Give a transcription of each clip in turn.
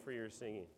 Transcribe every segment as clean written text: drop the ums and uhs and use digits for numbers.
for your singing.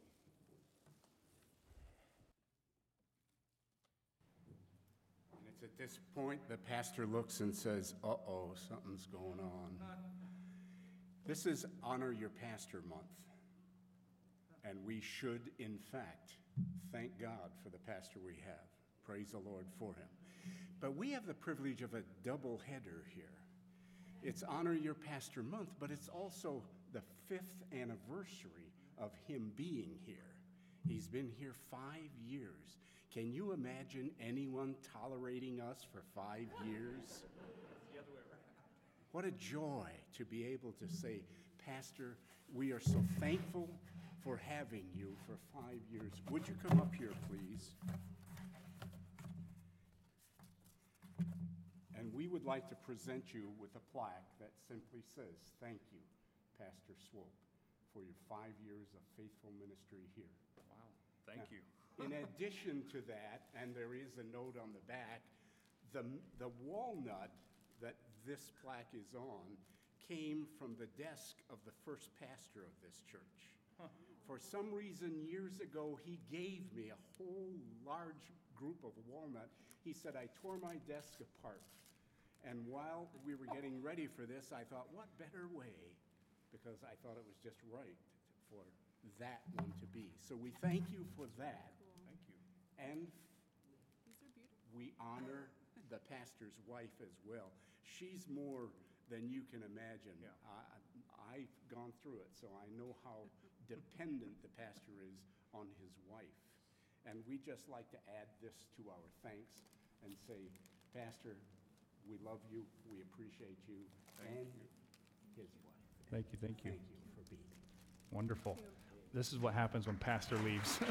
And it's at this point the pastor looks and says, uh-oh, something's going on. This is Honor Your Pastor Month. And we should, in fact, thank God for the pastor we have. Praise the Lord for him. But we have the privilege of a double header here. It's Honor Your Pastor Month, but it's also the 5th anniversary of him being here. He's been here 5 years. Can you imagine anyone tolerating us for 5 years? It's the other way around. What a joy to be able to say, Pastor, we are so thankful for having you for 5 years. Would you come up here, please? And we would like to present you with a plaque that simply says, thank you, Pastor Swope, for your 5 years of faithful ministry here. Wow, thank you. In addition to that, and there is a note on the back, the walnut that this plaque is on came from the desk of the first pastor of this church. For some reason, years ago, he gave me a whole large group of walnut. He said, I tore my desk apart. And while we were getting ready for this, I thought, what better way? Because I thought it was just right for that one to be. So we thank you for that. Thank you. And These are beautiful. we honor the pastor's wife as well. She's more than you can imagine. Yeah. I've gone through it, so I know how dependent the pastor is on his wife. And we just like to add this to our thanks and say, Pastor, we love you, we appreciate you, and his wife. Thank you, thank you. Thank you for being here. Wonderful. This is what happens when pastor leaves.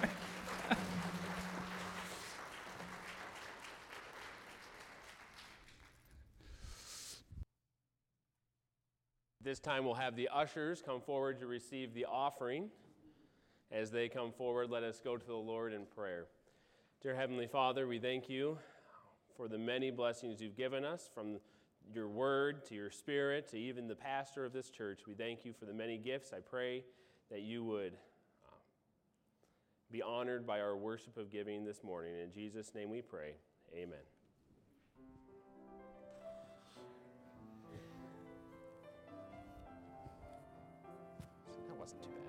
This time we'll have the ushers come forward to receive the offering. As they come forward, let us go to the Lord in prayer. Dear Heavenly Father, we thank you for the many blessings you've given us, from your word to your spirit to even the pastor of this church. We thank you for the many gifts. I pray that you would be honored by our worship of giving this morning. In Jesus' name we pray. Amen. That wasn't too bad.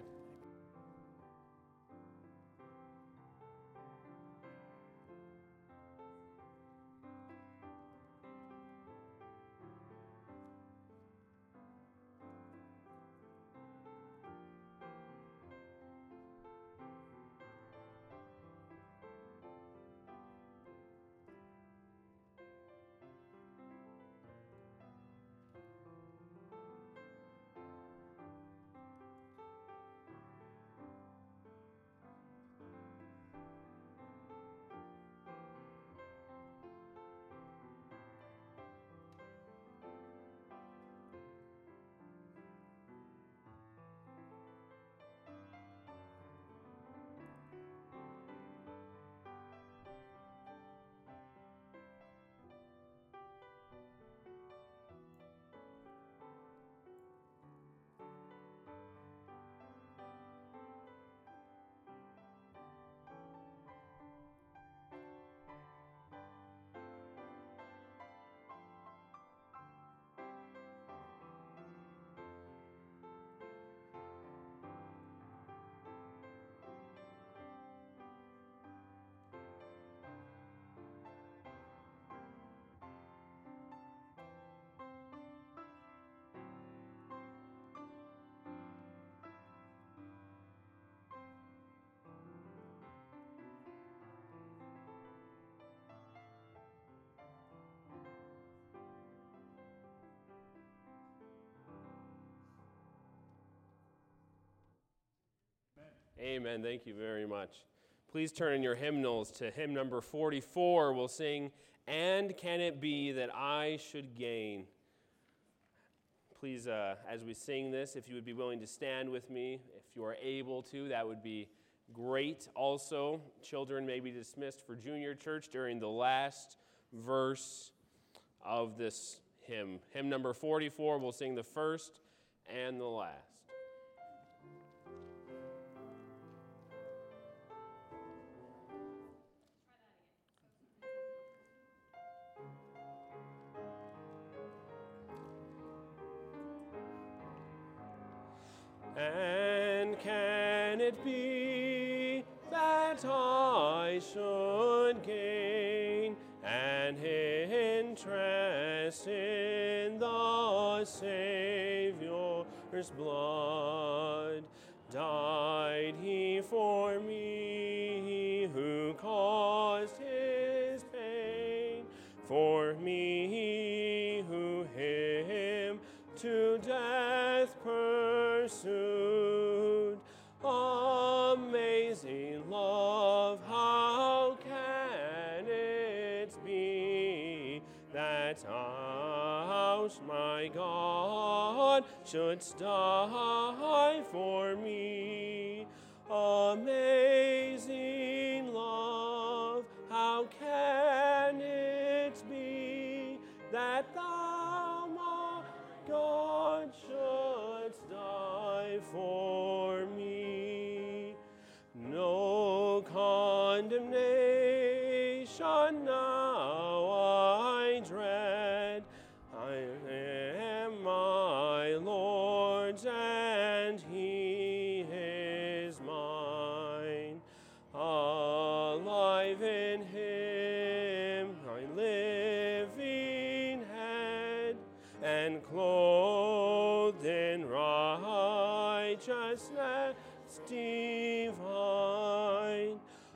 Amen. Thank you very much. Please turn in your hymnals to hymn number 44. We'll sing, "And Can It Be That I Should Gain?" Please, as we sing this, if you would be willing to stand with me, if you are able to, that would be great. Also, children may be dismissed for junior church during the last verse of this hymn. Hymn number 44, we'll sing the first and the last. And can it be that I should gain an interest in the Savior's blood? Died he for me who caused his pain, for me who him to death pursued. Amazing love, how can it be that thou, my God, shouldst die for me? Amazing love, how can it be that thou, my God, shouldst die for me? No condemnation now I dread. I am my Lord's and He is mine. Alive in Him, my living head, and clothed in righteousness divine.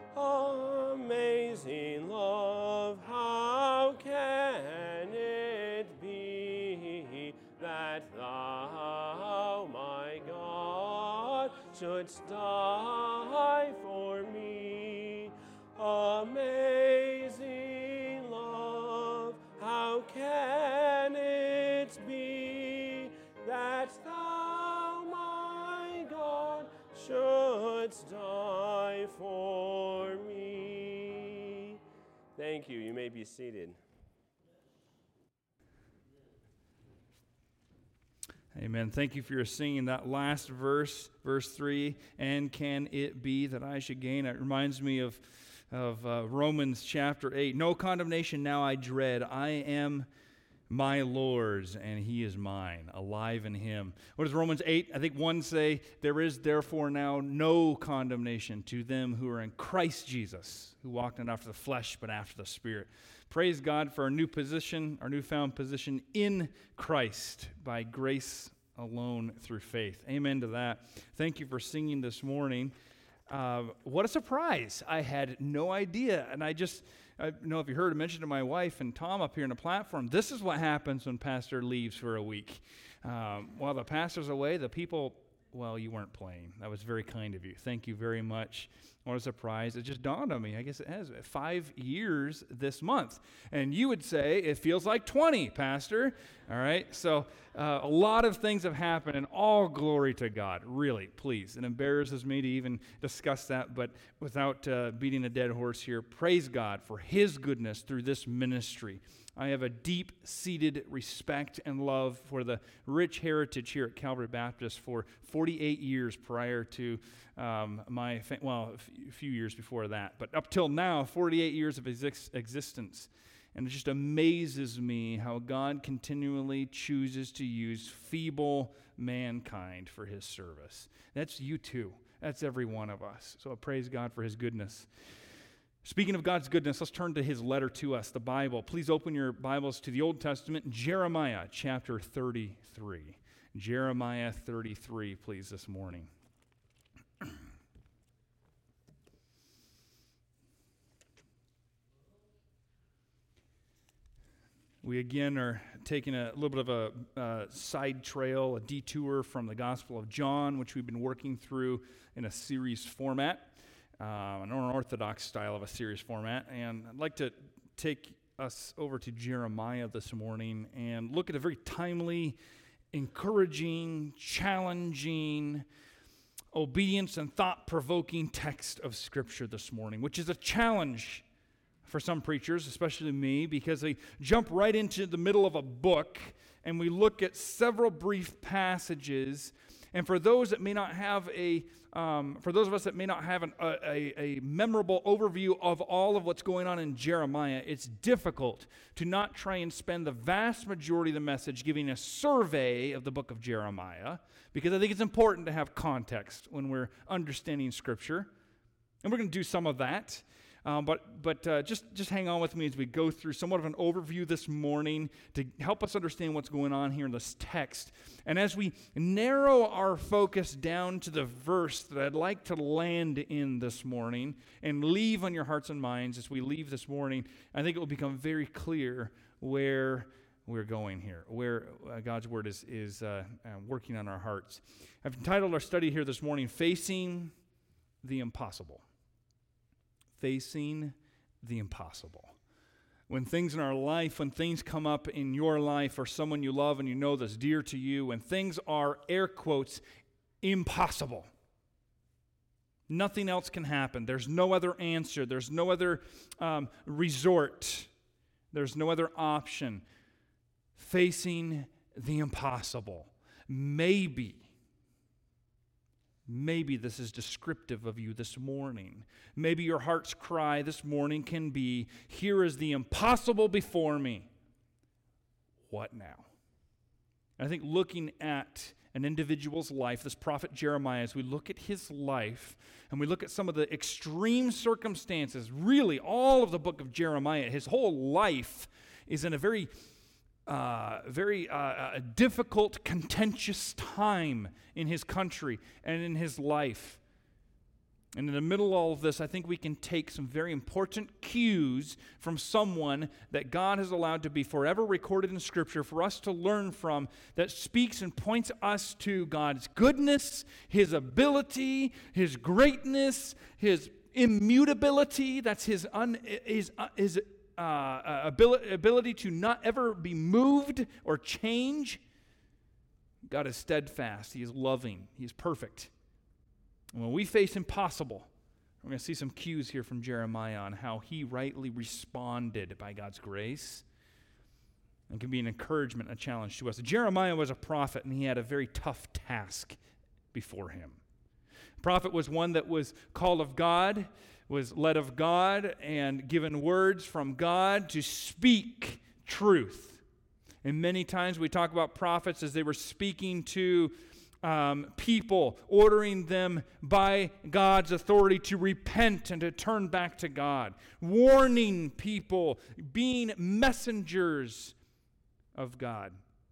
Amazing love, how can it be that thou, my God, shouldst die for me? Amazing love, how can it be that thou, my God, shouldst die for me? Thank you. You may be seated. Amen. Thank you for your singing that last verse, verse 3, and can it be that I should gain? It reminds me of Romans chapter 8. No condemnation now I dread. I am my Lord's, and He is mine, alive in Him. What does Romans 8, I think 1 say? There is therefore now no condemnation to them who are in Christ Jesus, who walk not after the flesh, but after the Spirit. Praise God for our new position, our newfound position in Christ, by grace alone through faith. Amen to that. Thank you for singing this morning. What a surprise. I had no idea, and I don't know if you heard, I mentioned to my wife and Tom up here on the platform, this is what happens when pastor leaves for a week. While the pastor's away, the people, well, you weren't playing. That was very kind of you. Thank you very much. What a surprise. It just dawned on me. I guess it has 5 years this month. And you would say, it feels like 20, Pastor. All right? So a lot of things have happened, and all glory to God. Really, please. It embarrasses me to even discuss that, but without beating a dead horse here, praise God for His goodness through this ministry. I have a deep-seated respect and love for the rich heritage here at Calvary Baptist for 48 years prior to a few years before that. But up till now, 48 years of existence. And it just amazes me how God continually chooses to use feeble mankind for His service. That's you too. That's every one of us. So I praise God for His goodness. Speaking of God's goodness, let's turn to His letter to us, the Bible. Please open your Bibles to the Old Testament, Jeremiah chapter 33. Jeremiah 33, please, this morning. We again are taking a little bit of a side trail, a detour from the Gospel of John, which we've been working through in a series format. An unorthodox style of a series format, and I'd like to take us over to Jeremiah this morning and look at a very timely, encouraging, challenging, obedience and thought-provoking text of Scripture this morning, which is a challenge for some preachers, especially me, because they jump right into the middle of a book and we look at several brief passages And for those that may not have for those of us that may not have a memorable overview of all of what's going on in Jeremiah, it's difficult to not try and spend the vast majority of the message giving a survey of the book of Jeremiah, because I think it's important to have context when we're understanding Scripture. And we're going to do some of that. But just hang on with me as we go through somewhat of an overview this morning to help us understand what's going on here in this text. And as we narrow our focus down to the verse that I'd like to land in this morning and leave on your hearts and minds as we leave this morning, I think it will become very clear where we're going here, where God's Word is working on our hearts. I've entitled our study here this morning, Facing the Impossible. Facing the impossible. When things in our life, when things come up in your life or someone you love and you know that's dear to you, when things are, air quotes, impossible, nothing else can happen. There's no other answer. There's no other resort. There's no other option. Facing the impossible. Maybe this is descriptive of you this morning. Maybe your heart's cry this morning can be, here is the impossible before me. What now? I think looking at an individual's life, this prophet Jeremiah, as we look at his life and we look at some of the extreme circumstances, really all of the book of Jeremiah, his whole life is in a very difficult, contentious time in his country and in his life. And in the middle of all of this, I think we can take some very important cues from someone that God has allowed to be forever recorded in Scripture for us to learn from, that speaks and points us to God's goodness, His ability, His greatness, His immutability. That's His ability to not ever be moved or change. God is steadfast. He is loving. He is perfect. And when we face impossible, we're going to see some cues here from Jeremiah on how he rightly responded by God's grace. And can be an encouragement, a challenge to us. Jeremiah was a prophet, and he had a very tough task before him. A prophet was one that was called of God, was led of God, and given words from God to speak truth. And many times we talk about prophets as they were speaking to people, ordering them by God's authority to repent and to turn back to God, warning people, being messengers of God.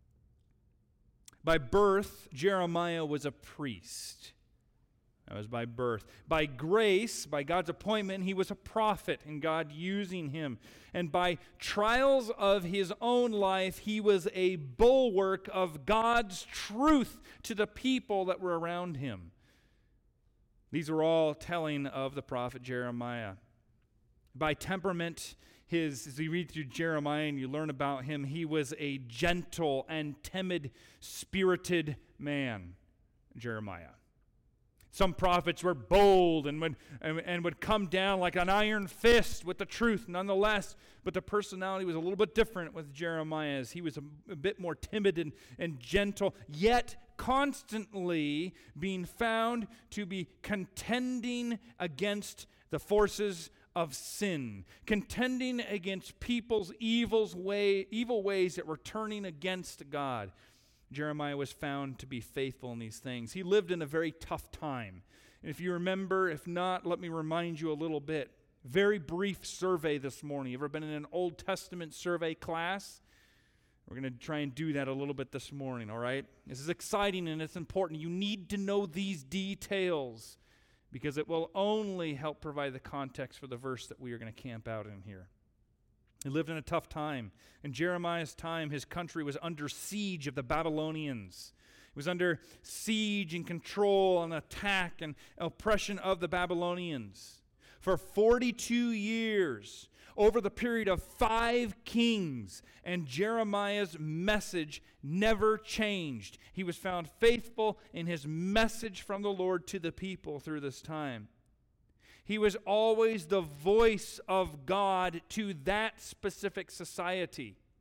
By birth, Jeremiah was a priest. That was by birth. By grace, by God's appointment, he was a prophet and God using him. And by trials of his own life, he was a bulwark of God's truth to the people that were around him. These are all telling of the prophet Jeremiah. By temperament, as you read through Jeremiah and you learn about him, he was a gentle and timid-spirited man, Jeremiah. Some prophets were bold and would come down like an iron fist with the truth nonetheless, but the personality was a little bit different with Jeremiah's. He was a bit more timid and gentle, yet constantly being found to be contending against the forces of sin, contending against people's evil ways that were turning against God. Jeremiah was found to be faithful in these things. He lived in a very tough time. And if you remember, if not, let me remind you a little bit. Very brief survey this morning. You ever been in an Old Testament survey class? We're going to try and do that a little bit this morning, all right? This is exciting and it's important. You need to know these details because it will only help provide the context for the verse that we are going to camp out in here. He lived in a tough time. In Jeremiah's time, his country was under siege of the Babylonians. It was under siege and control and attack and oppression of the Babylonians. For 42 years, over the period of 5 kings, and Jeremiah's message never changed. He was found faithful in his message from the Lord to the people through this time. He was always the voice of God to that specific society.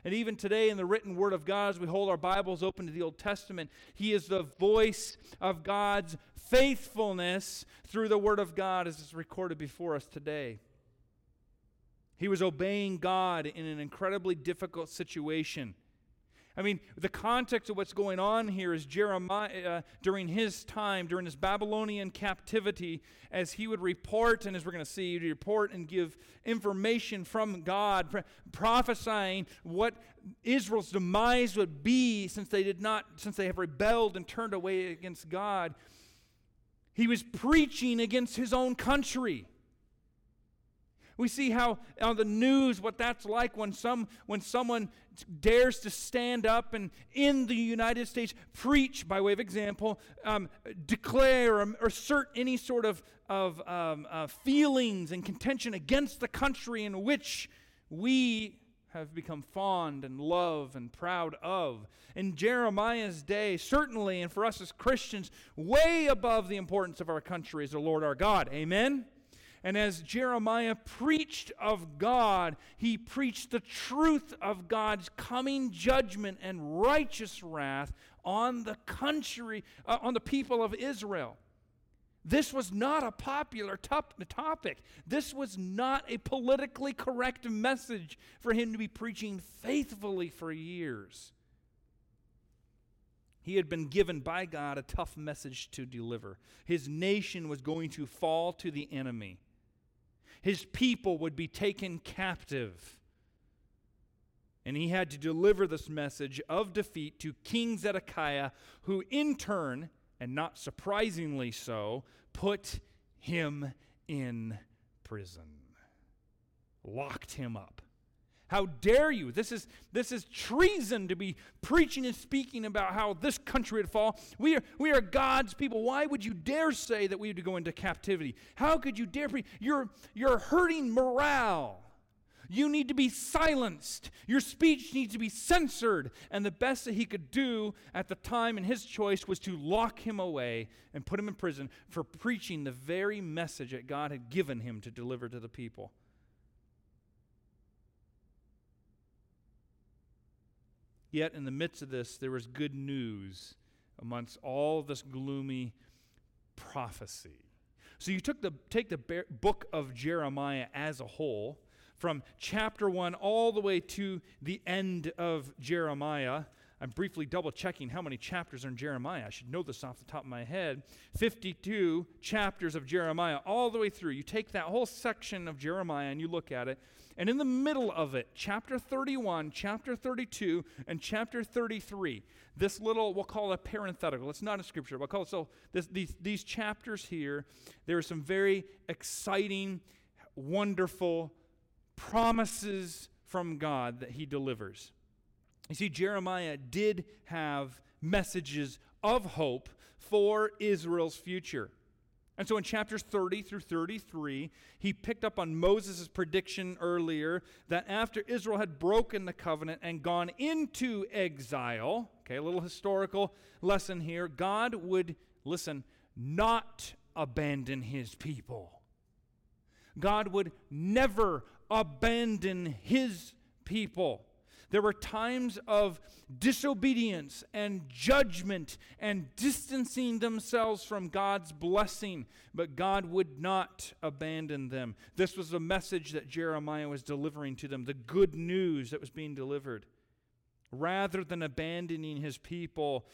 And even today in the written Word of God, as we hold our Bibles open to the Old Testament, He is the voice of God's faithfulness through the Word of God as it's recorded before us today. He was obeying God in an incredibly difficult situation. I mean, the context of what's going on here is Jeremiah, during his time, during his Babylonian captivity, as he would report, and as we're going to see, he'd report and give information from God, prophesying what Israel's demise would be since they have rebelled and turned away against God. He was preaching against his own country. We see how on the news what that's like when someone dares to stand up and in the United States preach, by way of example, declare or assert any sort of feelings and contention against the country in which we have become fond and love and proud of. In Jeremiah's day, certainly, and for us as Christians, way above the importance of our country is the Lord our God. Amen? And as Jeremiah preached of God, he preached the truth of God's coming judgment and righteous wrath on the country, on the people of Israel. This was not a popular topic. This was not a politically correct message for him to be preaching faithfully for years. He had been given by God a tough message to deliver. His nation was going to fall to the enemy. His people would be taken captive. And he had to deliver this message of defeat to King Zedekiah, who in turn, and not surprisingly so, put him in prison. Locked him up. How dare you? This is treason to be preaching and speaking about how this country would fall. We are God's people. Why would you dare say that we would go into captivity? How could you dare preach? You're hurting morale. You need to be silenced. Your speech needs to be censored. And the best that he could do at the time in his choice was to lock him away and put him in prison for preaching the very message that God had given him to deliver to the people. Yet in the midst of this, there was good news amongst all of this gloomy prophecy. So you take the book of Jeremiah as a whole, from chapter 1 all the way to the end of Jeremiah. I'm briefly double-checking how many chapters are in Jeremiah. I should know this off the top of my head. 52 chapters of Jeremiah all the way through. You take that whole section of Jeremiah and you look at it, and in the middle of it, chapter 31, chapter 32, and chapter 33, this little, we'll call it a parenthetical. It's not a scripture. We'll call it, so these chapters here, there are some very exciting, wonderful promises from God that he delivers. You see, Jeremiah did have messages of hope for Israel's future. And so in chapters 30 through 33, he picked up on Moses' prediction earlier that after Israel had broken the covenant and gone into exile, okay, a little historical lesson here, God would, listen, not abandon his people. God would never abandon his people. There were times of disobedience and judgment and distancing themselves from God's blessing, but God would not abandon them. This was the message that Jeremiah was delivering to them, the good news that was being delivered. Rather than abandoning his people,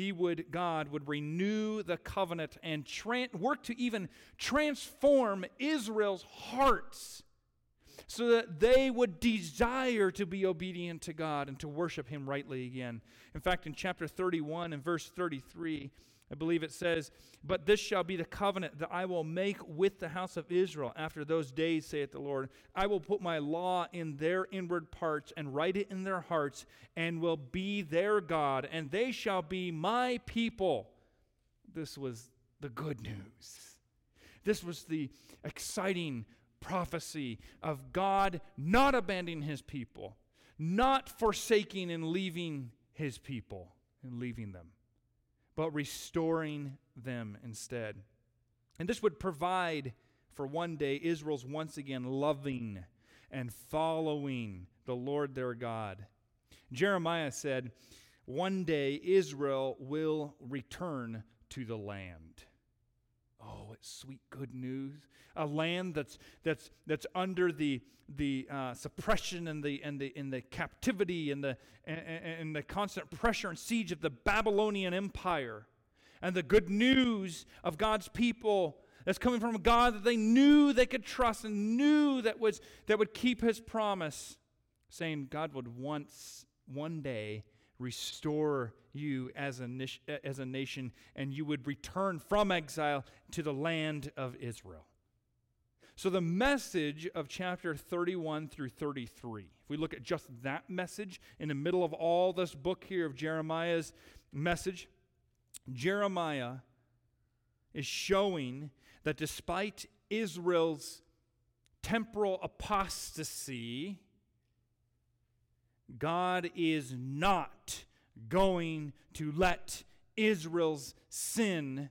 God would renew the covenant and work to even transform Israel's hearts so that they would desire to be obedient to God and to worship him rightly again. In fact, in chapter 31 and verse 33, I believe it says, "But this shall be the covenant that I will make with the house of Israel after those days, saith the Lord. I will put my law in their inward parts and write it in their hearts, and will be their God, and they shall be my people." This was the good news. This was the exciting prophecy of God not abandoning his people, not forsaking and leaving his people and leaving them, but restoring them instead. And this would provide for one day Israel's once again loving and following the Lord their God. Jeremiah said, one day Israel will return to the land. Oh, it's sweet good news. A land that's under the suppression and the captivity and the constant pressure and siege of the Babylonian Empire. And the good news of God's people that's coming from a God that they knew they could trust and knew that would keep His promise, saying God would one day restore you as a nation, and you would return from exile to the land of Israel. So the message of chapter 31 through 33, if we look at just that message in the middle of all this book here of Jeremiah's message, Jeremiah is showing that despite Israel's temporal apostasy, God is not going to let Israel's sin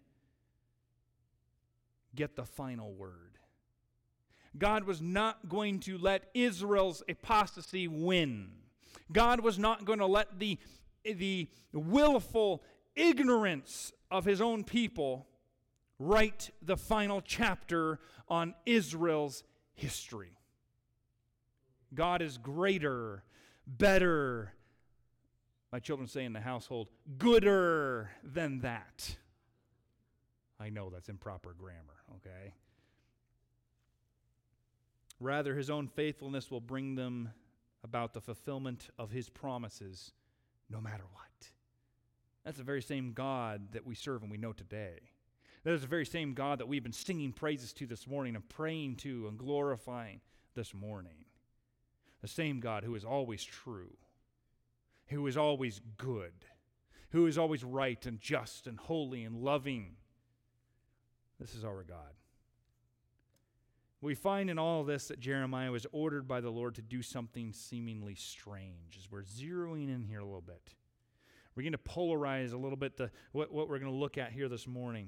get the final word. God was not going to let Israel's apostasy win. God was not going to let the willful ignorance of His own people write the final chapter on Israel's history. God is greater, better, my children say in the household, gooder than that. I know that's improper grammar, okay? Rather, His own faithfulness will bring them about the fulfillment of His promises no matter what. That's the very same God that we serve and we know today. That is the very same God that we've been singing praises to this morning and praying to and glorifying this morning. The same God who is always true, who is always good, who is always right and just and holy and loving. This is our God. We find in all of this that Jeremiah was ordered by the Lord to do something seemingly strange. As we're zeroing in here a little bit, we're going to polarize a little bit what we're going to look at here this morning.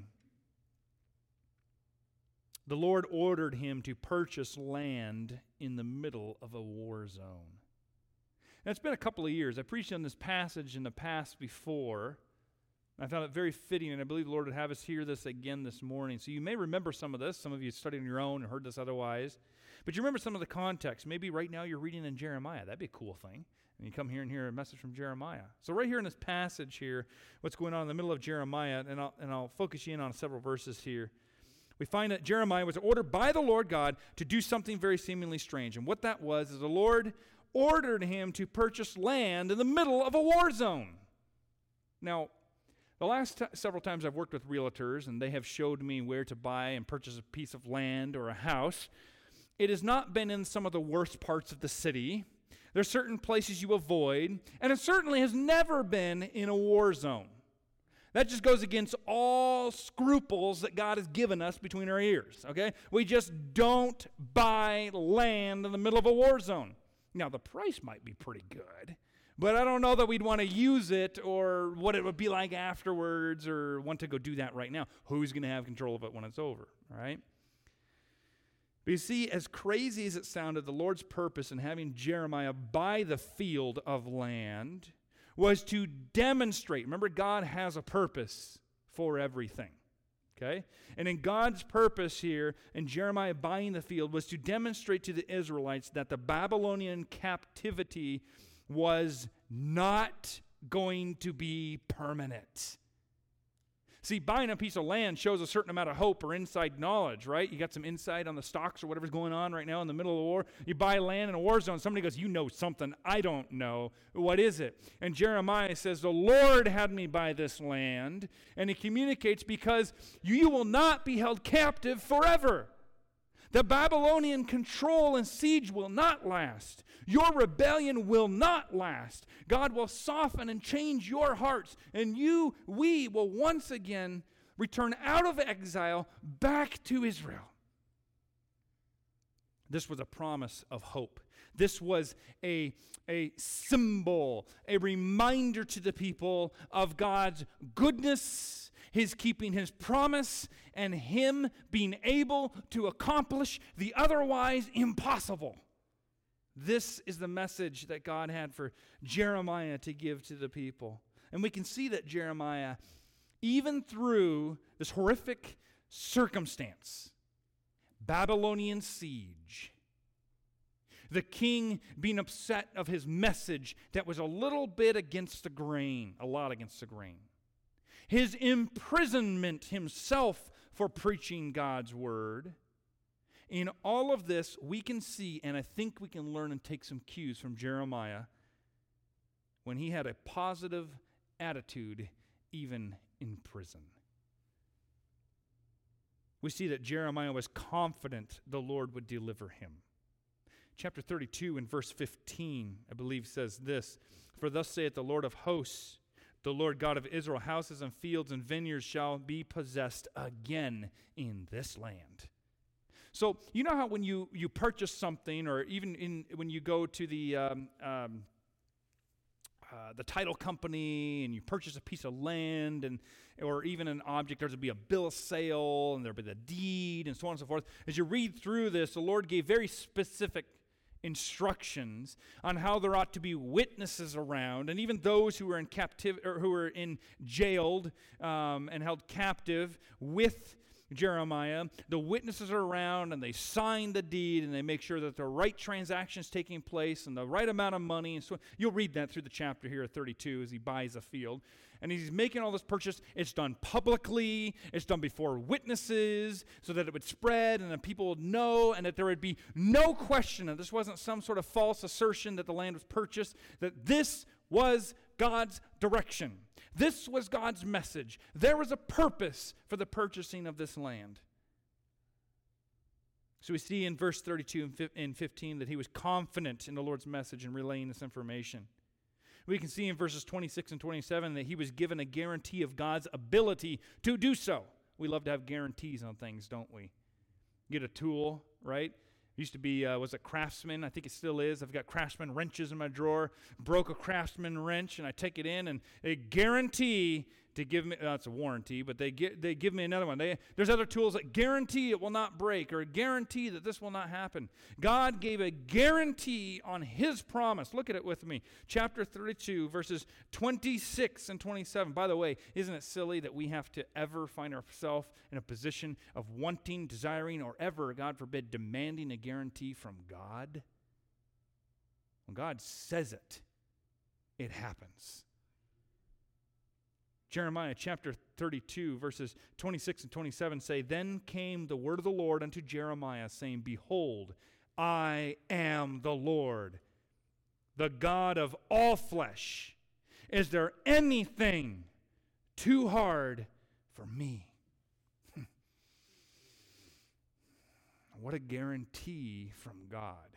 The Lord ordered him to purchase land in the middle of a war zone. Now, it's been a couple of years. I preached on this passage in the past before. I found it very fitting, and I believe the Lord would have us hear this again this morning. So you may remember some of this. Some of you studied on your own and heard this otherwise. But you remember some of the context. Maybe right now you're reading in Jeremiah. That'd be a cool thing. And you come here and hear a message from Jeremiah. So right here in this passage here, what's going on in the middle of Jeremiah, and I'll focus you in on several verses here. We find that Jeremiah was ordered by the Lord God to do something very seemingly strange. And what that was is the Lord ordered him to purchase land in the middle of a war zone. Now, the last several times I've worked with realtors and they have showed me where to buy and purchase a piece of land or a house, it has not been in some of the worst parts of the city. There's certain places you avoid, and it certainly has never been in a war zone. That just goes against all scruples that God has given us between our ears, okay? We just don't buy land in the middle of a war zone. Now, the price might be pretty good, but I don't know that we'd want to use it or what it would be like afterwards or want to go do that right now. Who's going to have control of it when it's over, all right? But you see, as crazy as it sounded, the Lord's purpose in having Jeremiah buy the field of land was to demonstrate. Remember, God has a purpose for everything, okay? And in God's purpose here, in Jeremiah buying the field, was to demonstrate to the Israelites that the Babylonian captivity was not going to be permanent. See, buying a piece of land shows a certain amount of hope or inside knowledge, right? You got some insight on the stocks or whatever's going on right now in the middle of the war. You buy land in a war zone. Somebody goes, you know something I don't know. What is it? And Jeremiah says, the Lord had me buy this land. And he communicates, because you will not be held captive forever. The Babylonian control and siege will not last. Your rebellion will not last. God will soften and change your hearts, and we will once again return out of exile back to Israel. This was a promise of hope. This was a symbol, a reminder to the people of God's goodness, His keeping His promise, and Him being able to accomplish the otherwise impossible. This is the message that God had for Jeremiah to give to the people. And we can see that Jeremiah, even through this horrific circumstance, Babylonian siege, the king being upset of his message that was a little bit against the grain, a lot against the grain, his imprisonment himself for preaching God's word. In all of this, we can see, and I think we can learn and take some cues from Jeremiah when he had a positive attitude even in prison. We see that Jeremiah was confident the Lord would deliver him. Chapter 32 and verse 15, I believe, says this, "For thus saith the Lord of hosts, the Lord God of Israel, houses and fields and vineyards shall be possessed again in this land." So, you know how when you purchase something, or even when you go to the title company and you purchase a piece of land or even an object, there'll be a bill of sale and there'll be the deed and so on and so forth. As you read through this, the Lord gave very specific instructions on how there ought to be witnesses around, and even those who were in captivity or who were in jailed and held captive with Jeremiah. The witnesses are around and they sign the deed and they make sure that the right transactions taking place and the right amount of money. And so you'll read that through the chapter here at 32 as he buys a field. And he's making all this purchase. It's done publicly. It's done before witnesses so that it would spread and that people would know and that there would be no question that this wasn't some sort of false assertion that the land was purchased, that this was God's direction. This was God's message. There was a purpose for the purchasing of this land. So we see in verse 32 and 15 that he was confident in the Lord's message and relaying this information. We can see in verses 26 and 27 that he was given a guarantee of God's ability to do so. We love to have guarantees on things, don't we? Get a tool, right? Used to be, was it Craftsman? I think it still is. I've got Craftsman wrenches in my drawer. Broke a Craftsman wrench, and I take it in, and they guarantee to give me, it's a warranty, but they give me another one. There's other tools that guarantee it will not break or guarantee that this will not happen. God gave a guarantee on his promise. Look at it with me. Chapter 32, verses 26 and 27. By the way, isn't it silly that we have to ever find ourselves in a position of wanting, desiring, or ever, God forbid, demanding a guarantee from God? When God says it, it happens. Jeremiah chapter 32, verses 26 and 27 say, "Then came the word of the Lord unto Jeremiah, saying, Behold, I am the Lord, the God of all flesh. Is there anything too hard for me?" What a guarantee from God.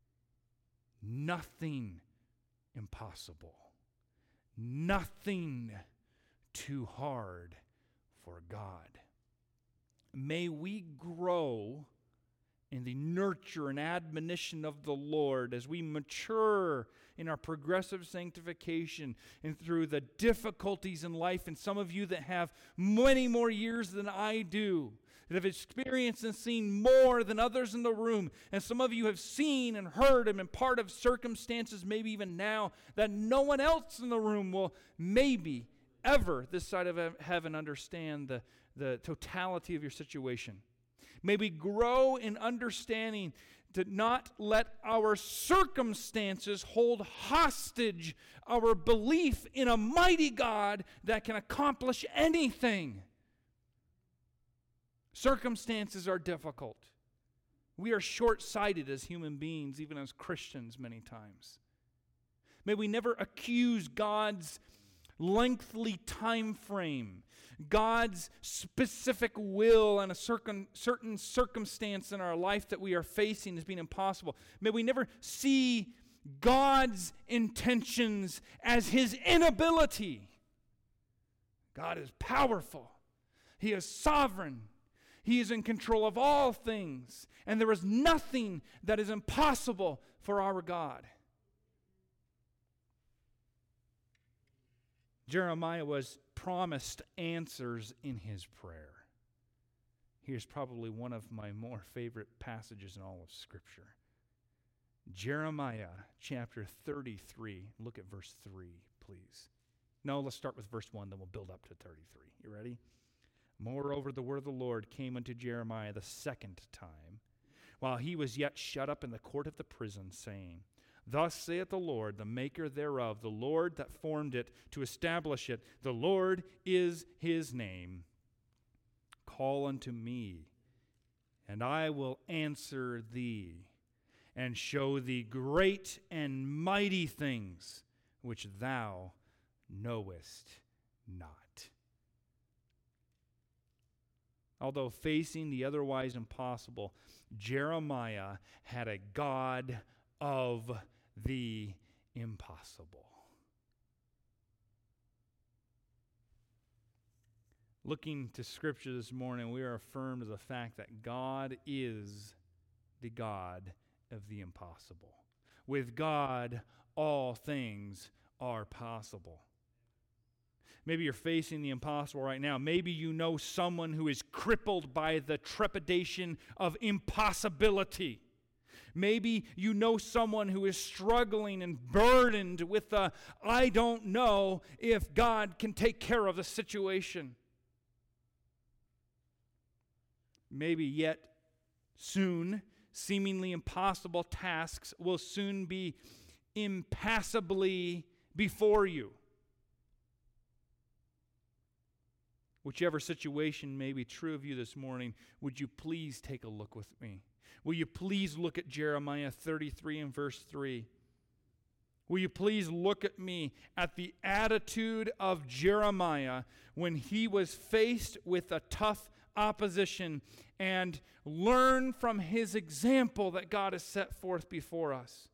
Nothing impossible. Nothing too hard for God. May we grow in the nurture and admonition of the Lord as we mature in our progressive sanctification and through the difficulties in life. And some of you that have many more years than I do, that have experienced and seen more than others in the room. And some of you have seen and heard and been part of circumstances, maybe even now, that no one else in the room will maybe ever this side of heaven understand the totality of your situation. May we grow in understanding to not let our circumstances hold hostage our belief in a mighty God that can accomplish anything. Circumstances are difficult. We are short-sighted as human beings, even as Christians many times. May we never accuse God's lengthy time frame, God's specific will and a certain circumstance in our life that we are facing as being impossible. May we never see God's intentions as his inability. God is powerful. He is sovereign. He is in control of all things. And there is nothing that is impossible for our God. Jeremiah was promised answers in his prayer. Here's probably one of my more favorite passages in all of Scripture. Jeremiah chapter 33. Look at verse 3, please. No, let's start with verse 1, then we'll build up to 33. You ready? Moreover, the word of the Lord came unto Jeremiah the second time, while he was yet shut up in the court of the prison, saying, Thus saith the Lord, the maker thereof, the Lord that formed it to establish it, the Lord is his name. Call unto me, and I will answer thee, and show thee great and mighty things which thou knowest not. Although facing the otherwise impossible, Jeremiah had a God of the impossible. Looking to Scripture this morning, we are affirmed of the fact that God is the God of the impossible. With God, all things are possible. Maybe you're facing the impossible right now. Maybe you know someone who is crippled by the trepidation of impossibility. Maybe you know someone who is struggling and burdened with the, I don't know if God can take care of the situation. Maybe yet soon, seemingly impossible tasks will soon be impassably before you. Whichever situation may be true of you this morning, would you please take a look with me? Will you please look at Jeremiah 33 and verse 3? Will you please look at me at the attitude of Jeremiah when he was faced with a tough opposition and learn from his example that God has set forth before us?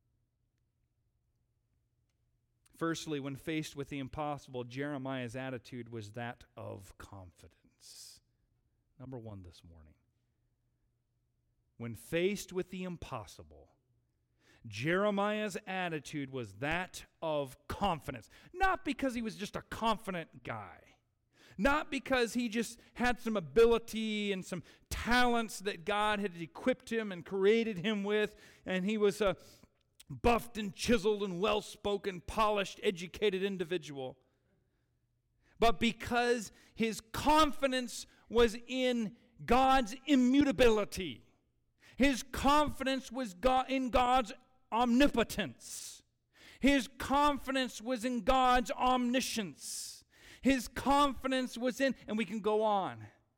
Firstly, when faced with the impossible, Jeremiah's attitude was that of confidence. Number one this morning. When faced with the impossible, Jeremiah's attitude was that of confidence. Not because he was just a confident guy. Not because he just had some ability and some talents that God had equipped him and created him with, and he was a buffed and chiseled and well-spoken, polished, educated individual. But because his confidence was in God's immutability. His confidence was in God's omnipotence. His confidence was in God's omniscience. His confidence was in, and we can go on.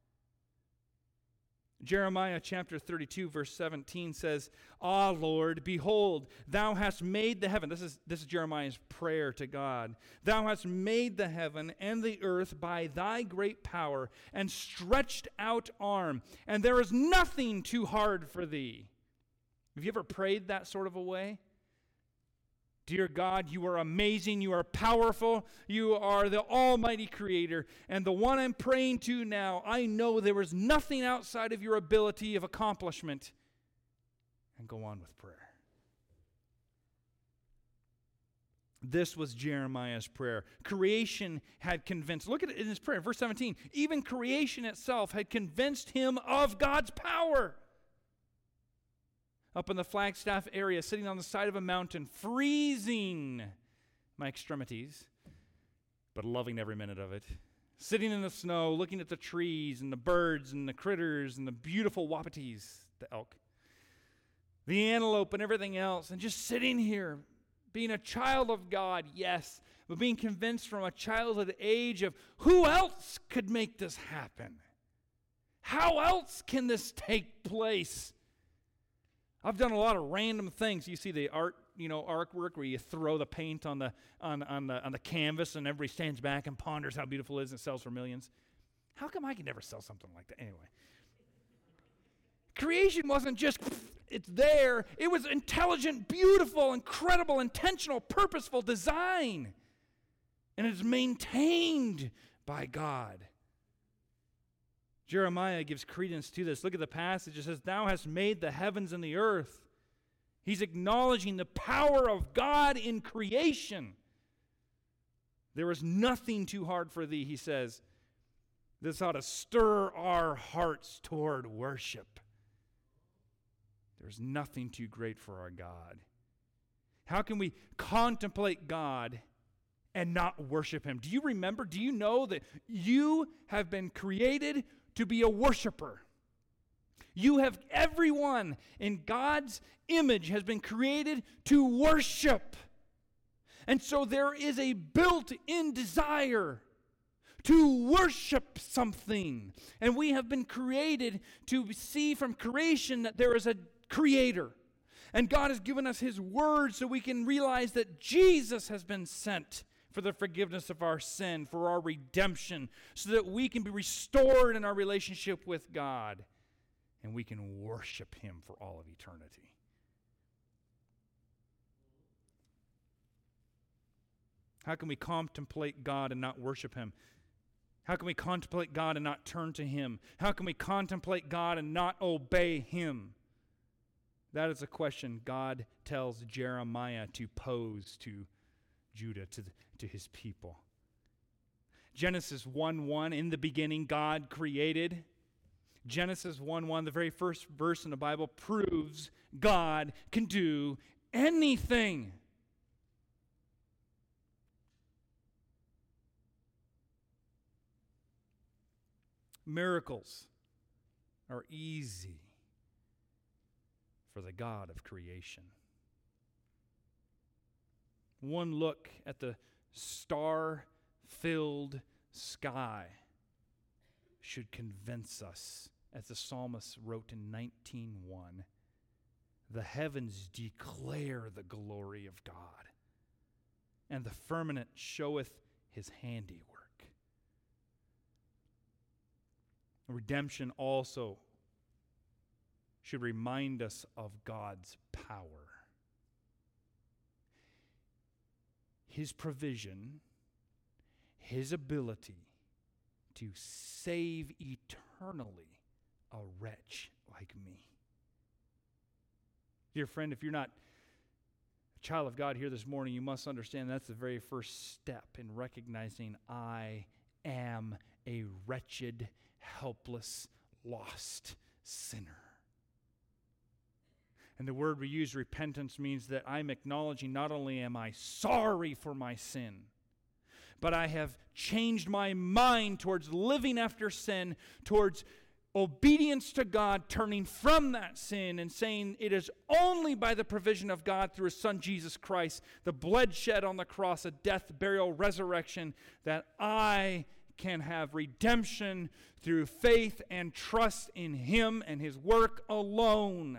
Jeremiah chapter 32, verse 17 says, Ah, Lord, behold, thou hast made the heaven. This is Jeremiah's prayer to God. Thou hast made the heaven and the earth by thy great power and stretched out arm, and there is nothing too hard for thee. Have you ever prayed that sort of a way? Dear God, you are amazing, you are powerful, you are the almighty creator, and the one I'm praying to now, I know there is nothing outside of your ability of accomplishment. And go on with prayer. This was Jeremiah's prayer. Creation had convinced, look at it in his prayer, verse 17, even creation itself had convinced him of God's power. Up in the Flagstaff area, sitting on the side of a mountain, freezing my extremities, but loving every minute of it. Sitting in the snow, looking at the trees and the birds and the critters and the beautiful wapitis, the elk, the antelope and everything else, and just sitting here, being a child of God, yes, but being convinced from a childhood age of who else could make this happen? How else can this take place? I've done a lot of random things. You see the artwork where you throw the paint on the canvas and everybody stands back and ponders how beautiful it is and sells for millions. How come I can never sell something like that? Anyway. Creation wasn't just, it's there. It was intelligent, beautiful, incredible, intentional, purposeful design. And it's maintained by God. Jeremiah gives credence to this. Look at the passage. It says, Thou hast made the heavens and the earth. He's acknowledging the power of God in creation. There is nothing too hard for thee, he says. This ought to stir our hearts toward worship. There's nothing too great for our God. How can we contemplate God and not worship Him? Do you remember, do you know that you have been created to be a worshiper? Everyone in God's image has been created to worship. And so there is a built-in desire to worship something. And we have been created to see from creation that there is a creator. And God has given us His word so we can realize that Jesus has been sent for the forgiveness of our sin, for our redemption, so that we can be restored in our relationship with God. And we can worship Him for all of eternity. How can we contemplate God and not worship Him? How can we contemplate God and not turn to Him? How can we contemplate God and not obey Him? That is a question God tells Jeremiah to pose to Judah, to his people. Genesis 1:1, in the beginning God created. Genesis 1:1, the very first verse in the Bible, proves God can do anything. Miracles are easy for the God of creation. One look at the star-filled sky should convince us, as the psalmist wrote in 19:1, the heavens declare the glory of God, and the firmament showeth His handiwork. Redemption also should remind us of God's power. His provision, His ability to save eternally a wretch like me. Dear friend, if you're not a child of God here this morning, you must understand that's the very first step in recognizing I am a wretched, helpless, lost sinner. And the word we use, repentance, means that I'm acknowledging not only am I sorry for my sin, but I have changed my mind towards living after sin, towards obedience to God, turning from that sin and saying it is only by the provision of God through His Son Jesus Christ, the blood shed on the cross, a death, burial, resurrection, that I can have redemption through faith and trust in Him and His work alone.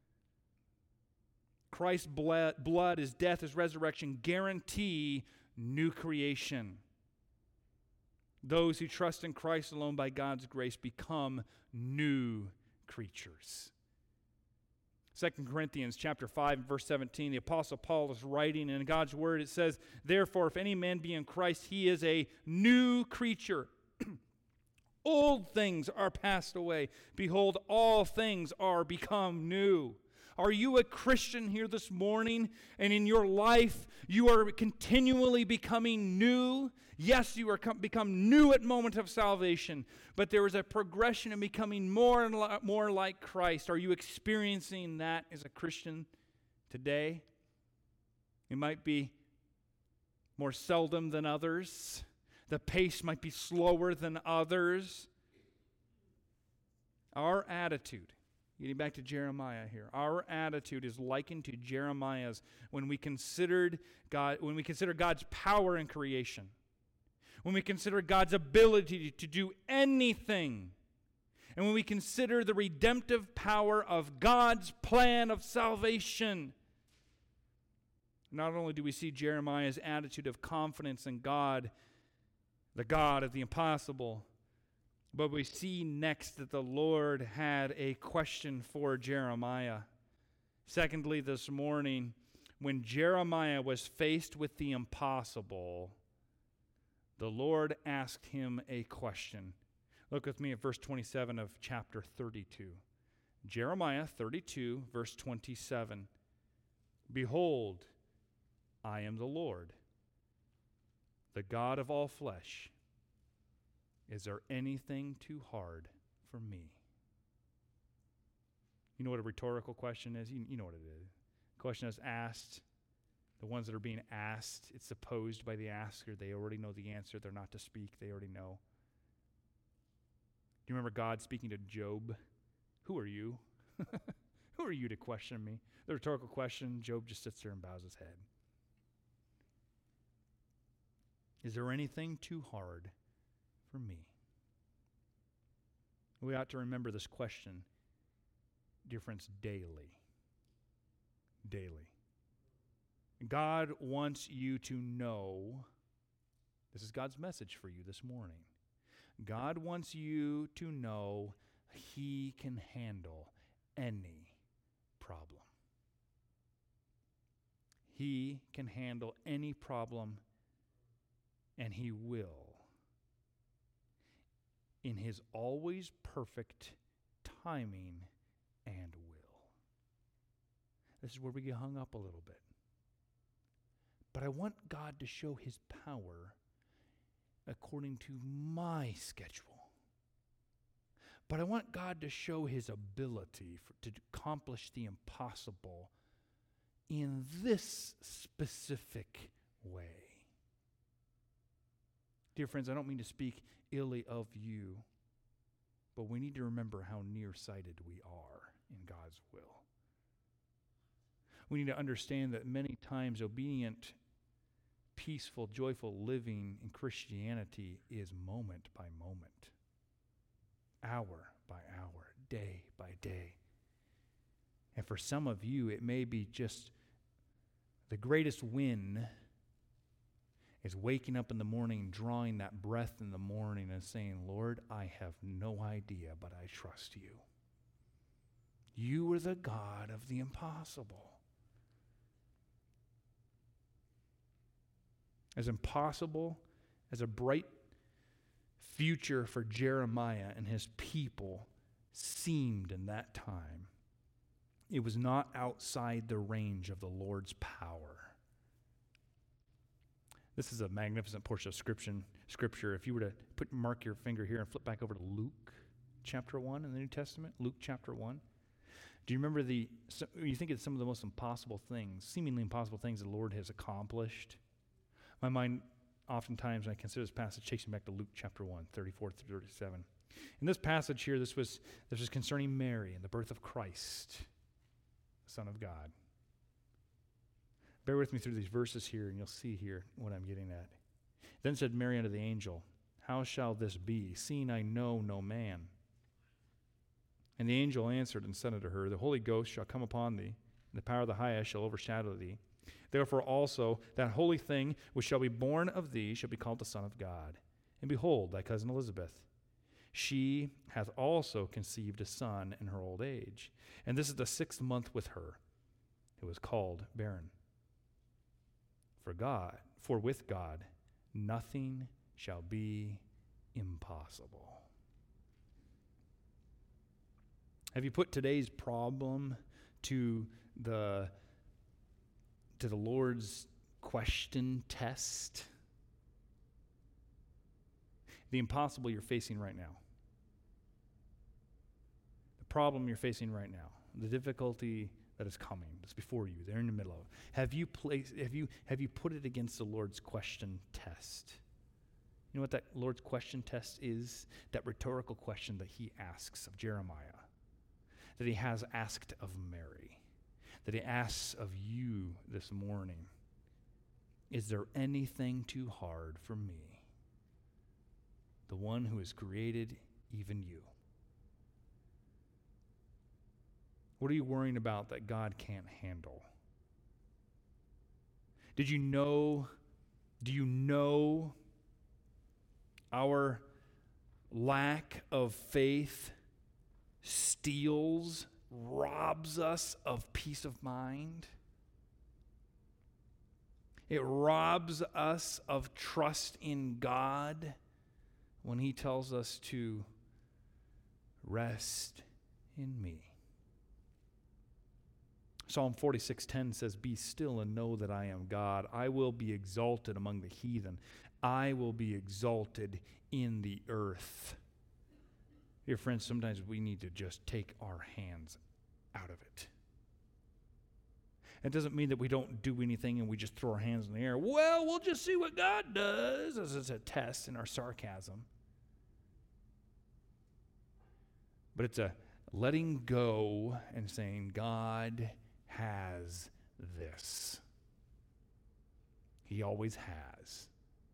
Christ's blood, His death, His resurrection guarantee new creation. Those who trust in Christ alone by God's grace become new creatures. 2 Corinthians chapter 5, verse 17, the Apostle Paul is writing, and in God's word it says, therefore, if any man be in Christ, he is a new creature. Old things are passed away. Behold, all things are become new. Are you a Christian here this morning, and in your life you are continually becoming new? Yes, you are become new at moment of salvation, but there is a progression in becoming more and more like Christ. Are you experiencing that as a Christian today? It might be more seldom than others. The pace might be slower than others. Our attitude, getting back to Jeremiah here, our attitude is likened to Jeremiah's when we considered God's power in creation. When we consider God's ability to do anything, and when we consider the redemptive power of God's plan of salvation, not only do we see Jeremiah's attitude of confidence in God, the God of the impossible, but we see next that the Lord had a question for Jeremiah. Secondly, this morning, when Jeremiah was faced with the impossible, the Lord asked him a question. Look with me at verse 27 of chapter 32. Jeremiah 32, verse 27. Behold, I am the Lord, the God of all flesh. Is there anything too hard for me? You know what a rhetorical question is? You know what it is. The question is asked. The ones that are being asked, it's supposed by the asker. They already know the answer. They're not to speak. They already know. Do you remember God speaking to Job? Who are you? Who are you to question me? The rhetorical question, Job just sits there and bows his head. Is there anything too hard for me? We ought to remember this question, dear friends, daily. Daily. God wants you to know, this is God's message for you this morning. God wants you to know He can handle any problem. He can handle any problem, and He will. In His always perfect timing and will. This is where we get hung up a little bit. But I want God to show His power according to my schedule. But I want God to show His ability to accomplish the impossible in this specific way. Dear friends, I don't mean to speak illy of you, but we need to remember how nearsighted we are in God's will. We need to understand that many times obedient, peaceful, joyful living in Christianity is moment by moment, hour by hour, day by day. And for some of you, it may be just the greatest win is waking up in the morning, drawing that breath in the morning and saying, Lord, I have no idea, but I trust you. You are the God of the impossible. As impossible as a bright future for Jeremiah and his people seemed in that time, it was not outside the range of the Lord's power. This is a magnificent portion of Scripture. If you were to mark your finger here and flip back over to Luke chapter 1 in the New Testament, Luke chapter 1. Do you remember you think of some of the most impossible things, seemingly impossible things the Lord has accomplished? My mind, oftentimes, when I consider this passage, takes me back to Luke chapter 1, 34 through 37. In this passage here, this was concerning Mary and the birth of Christ, the Son of God. Bear with me through these verses here, and you'll see here what I'm getting at. Then said Mary unto the angel, How shall this be, seeing I know no man? And the angel answered and said unto her, The Holy Ghost shall come upon thee, and the power of the highest shall overshadow thee. Therefore also that holy thing which shall be born of thee shall be called the Son of God. And behold, thy cousin Elizabeth, she hath also conceived a son in her old age. And this is the 6th month with her, who was called barren. For with God nothing shall be impossible. Have you put today's problem to the Lord's question test? The impossible you're facing right now. The problem you're facing right now. The difficulty that is coming, that's before you, they're in the middle of it. Have you put it against the Lord's question test? You know what that Lord's question test is? That rhetorical question that He asks of Jeremiah, that He has asked of Mary, that He asks of you this morning. Is there anything too hard for me, the one who has created even you? What are you worrying about that God can't handle? Do you know our lack of faith robs us of peace of mind? It robs us of trust in God when He tells us to rest in me. Psalm 46:10 says, Be still and know that I am God. I will be exalted among the heathen. I will be exalted in the earth. Dear friends, sometimes we need to just take our hands out of it. It doesn't mean that we don't do anything and we just throw our hands in the air. Well, we'll just see what God does, as it's a test in our sarcasm. But it's a letting go and saying, God has this. He always has.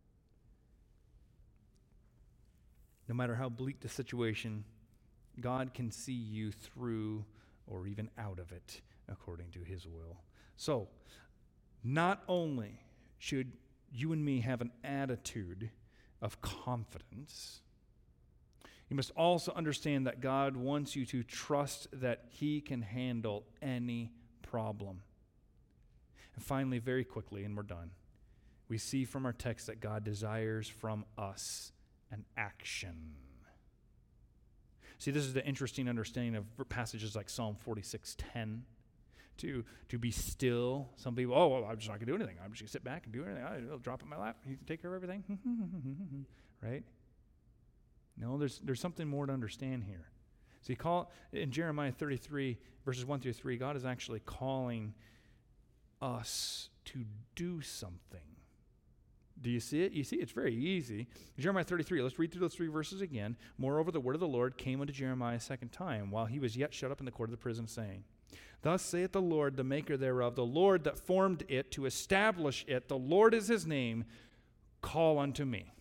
No matter how bleak the situation, God can see you through or even out of it according to his will. So, not only should you and me have an attitude of confidence, you must also understand that God wants you to trust that he can handle any problem. And finally, very quickly, and we're done, we see from our text that God desires from us an action. See, this is the interesting understanding of passages like Psalm 46:10. To be still. Some people, well, I'm just not going to do anything. I'm just going to sit back and do anything. I'll drop it in my lap. You can take care of everything. Right? No, there's something more to understand here. See, in Jeremiah 33, verses 1 through 3, God is actually calling us to do something. Do you see it? You see, it's very easy. Jeremiah 33, let's read through those 3 verses again. Moreover, the word of the Lord came unto Jeremiah a second time, while he was yet shut up in the court of the prison, saying, Thus saith the Lord, the maker thereof, the Lord that formed it to establish it, the Lord is his name, call unto me.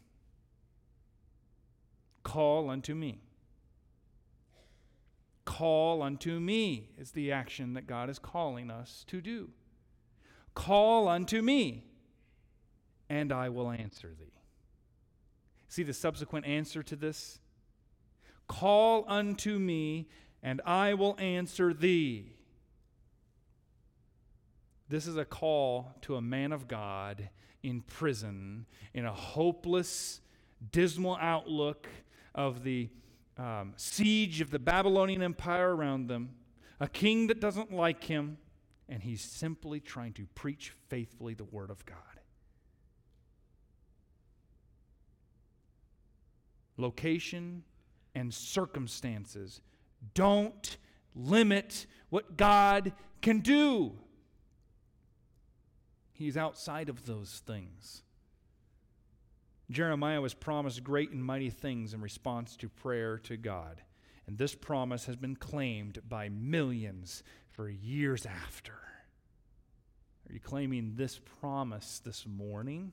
Call unto me. Call unto me is the action that God is calling us to do. Call unto me, and I will answer thee. See the subsequent answer to this? Call unto me, and I will answer thee. This is a call to a man of God in prison, in a hopeless, dismal outlook of the siege of the Babylonian Empire around them, a king that doesn't like him, and he's simply trying to preach faithfully the word of God. Location and circumstances don't limit what God can do. He's outside of those things. Jeremiah was promised great and mighty things in response to prayer to God. And this promise has been claimed by millions for years after. Are you claiming this promise this morning?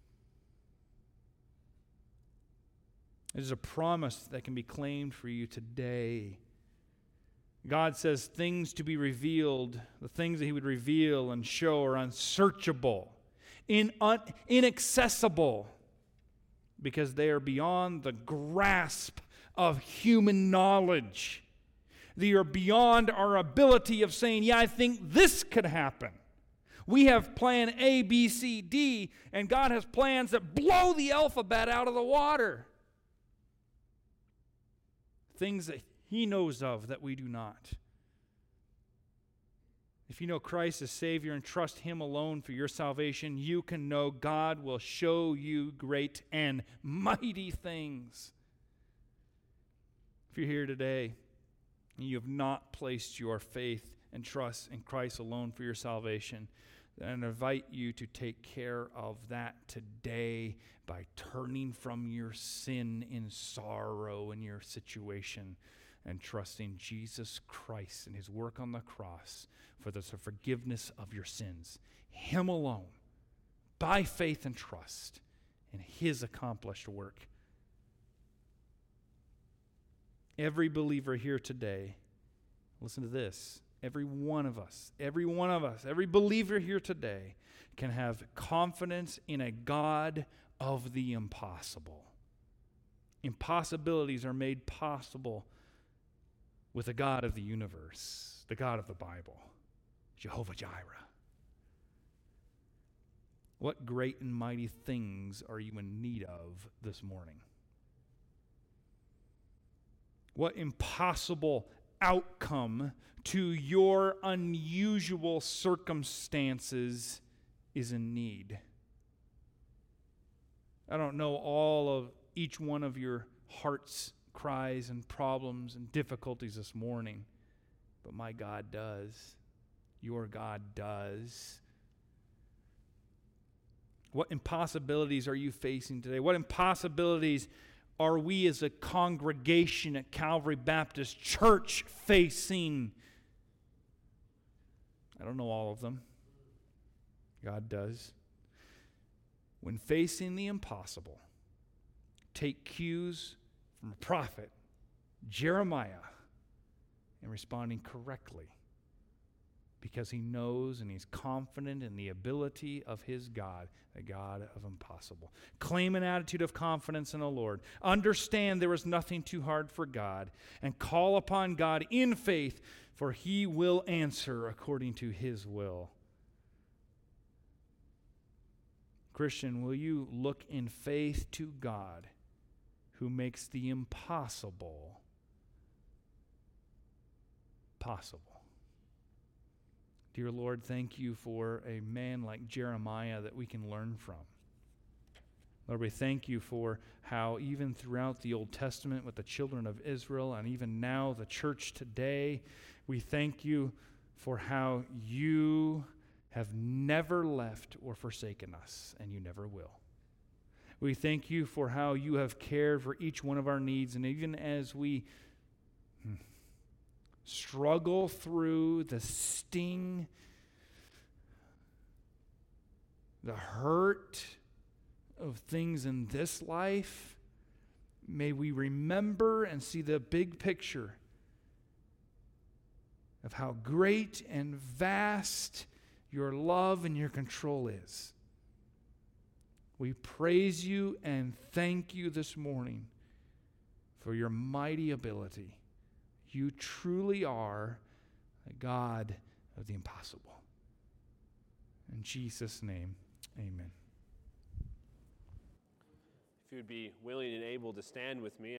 It is a promise that can be claimed for you today. God says things to be revealed, the things that he would reveal and show are unsearchable, inaccessible, because they are beyond the grasp of human knowledge. They are beyond our ability of saying, yeah, I think this could happen. We have plan A, B, C, D, and God has plans that blow the alphabet out of the water. Things that he knows of that we do not. If you know Christ as Savior and trust him alone for your salvation, you can know God will show you great and mighty things. If you're here today and you have not placed your faith and trust in Christ alone for your salvation, then I invite you to take care of that today by turning from your sin in sorrow in your situation and trusting Jesus Christ and his work on the cross for the forgiveness of your sins. Him alone, by faith and trust in his accomplished work. Every believer here today, listen to this, every one of us, every believer here today can have confidence in a God of the impossible. Impossibilities are made possible with the God of the universe, the God of the Bible, Jehovah Jireh. What great and mighty things are you in need of this morning? What impossible outcome to your unusual circumstances is in need? I don't know all of each one of your heart's cries and problems and difficulties this morning, but my God does. Your God does. What impossibilities are you facing today? What impossibilities are we as a congregation at Calvary Baptist Church facing? I don't know all of them. God does. When facing the impossible, take cues from a prophet, Jeremiah, and responding correctly, because he knows and he's confident in the ability of his God, the God of impossible. Claim an attitude of confidence in the Lord. Understand there is nothing too hard for God, and call upon God in faith, for he will answer according to his will. Christian, will you look in faith to God who makes the impossible possible? Dear Lord, thank you for a man like Jeremiah that we can learn from. Lord, we thank you for how even throughout the Old Testament with the children of Israel and even now the church today, we thank you for how you have never left or forsaken us, and you never will. We thank you for how you have cared for each one of our needs, and even as we struggle through the sting, the hurt of things in this life, may we remember and see the big picture of how great and vast your love and your control is. We praise you and thank you this morning for your mighty ability. You truly are a God of the impossible. In Jesus' name, amen. If you would be willing and able to stand with me.